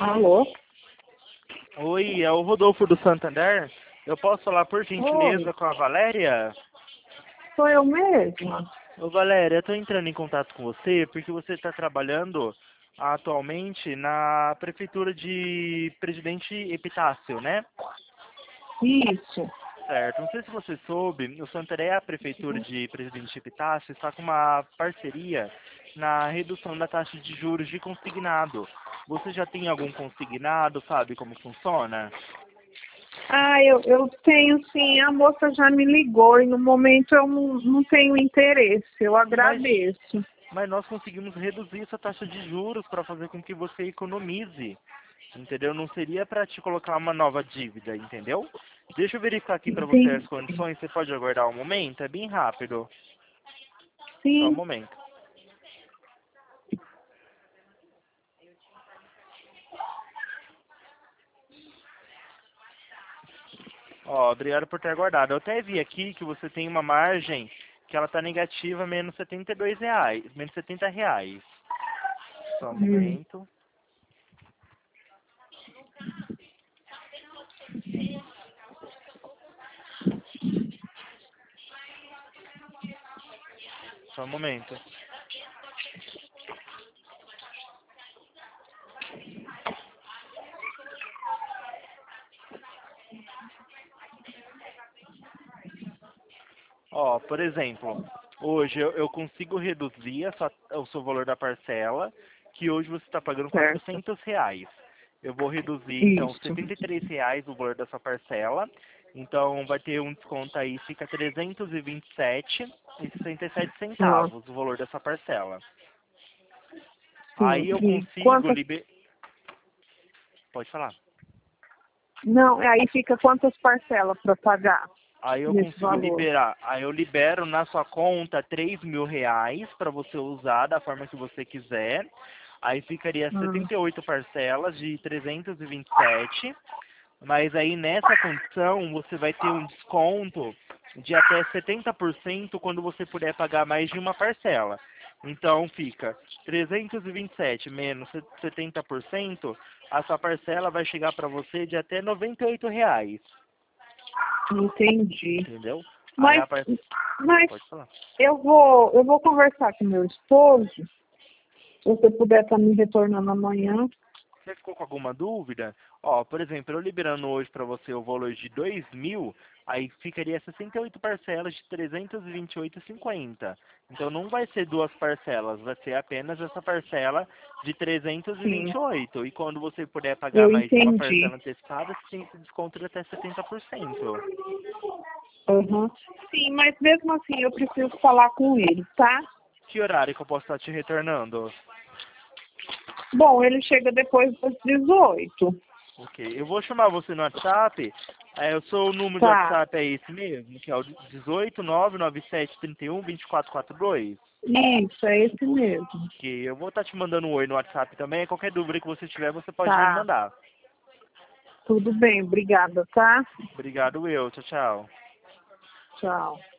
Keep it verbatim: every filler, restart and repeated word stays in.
Alô? Oi, é o Rodolfo do Santander. Eu posso falar por gentileza Oi, com a Valéria? sou eu mesma. Ô Valéria, eu estou entrando em contato com você porque você está trabalhando atualmente na prefeitura de Presidente Epitácio, né? Isso. Certo. Não sei se você soube, o Santander, a prefeitura de Presidente Epitácio, está com uma parceria na redução da taxa de juros de consignado. Você já tem algum consignado, sabe como funciona? Ah, eu, eu tenho sim, a moça já me ligou e no momento eu não, não tenho interesse, eu Mas agradeço. Mas nós conseguimos reduzir essa taxa de juros para fazer com que você economize, entendeu? Não seria para te colocar uma nova dívida, entendeu? Deixa eu verificar aqui para você as Sim, condições. Você pode aguardar um momento? É bem rápido. Só um sim. momento. Ó, obrigado por ter aguardado. Eu até vi aqui que você tem uma margem que ela está negativa, menos setenta e dois reais, menos setenta reais. Só um Hum. momento. Só um momento. Ó, por exemplo, hoje eu, eu consigo reduzir a sua- o seu valor da parcela, que hoje você está pagando Certo. quatrocentos reais. Eu vou reduzir, então, Isso. setenta e três reais o valor da sua parcela. Então, vai ter um desconto aí, fica trezentos e vinte e sete e sessenta e sete Ah, centavos o valor dessa parcela. sim. Aí eu E consigo quantas. liber... Pode falar. Não, aí fica quantas parcelas para pagar Aí eu nesse consigo valor? liberar. Aí eu libero na sua conta três mil reais para você usar da forma que você quiser. Aí ficaria Ah, setenta e oito parcelas de trezentos e vinte e sete. Mas aí nessa condição você vai ter um desconto de até setenta por cento quando você puder pagar mais de uma parcela. Então fica trezentos e vinte e sete menos setenta por cento, a sua parcela vai chegar para você de até noventa e oito reais. entendi. Entendeu? Aí Mas, a par... mas Pode falar. eu vou, eu vou conversar com meu esposo. Se você puder estar me retornando amanhã. Você ficou com alguma dúvida? Ó, por exemplo, eu liberando hoje para você o valor de dois mil, aí ficaria sessenta e oito parcelas de trezentos e vinte e oito e cinquenta. Então não vai ser duas parcelas, vai ser apenas essa parcela de trezentos e vinte Sim, e oito. E quando você puder pagar eu mais de uma entendi. parcela antecipada, você tem esse desconto de até setenta por cento. Uhum. Sim, mas mesmo assim eu preciso falar com ele, tá? Que horário que eu posso estar te retornando? Bom, ele chega depois das dezoito. Ok, eu vou chamar você no WhatsApp. É, o seu número de Tá. WhatsApp é esse mesmo, que é o dezoito nove nove sete trinta e um vinte e quatro quarenta e dois. Isso, é esse mesmo. Que eu vou estar te mandando um oi no WhatsApp também. Qualquer dúvida que você tiver, você pode me Tá. mandar. Tudo bem, obrigada, tá? Obrigado, eu. Tchau, tchau. Tchau.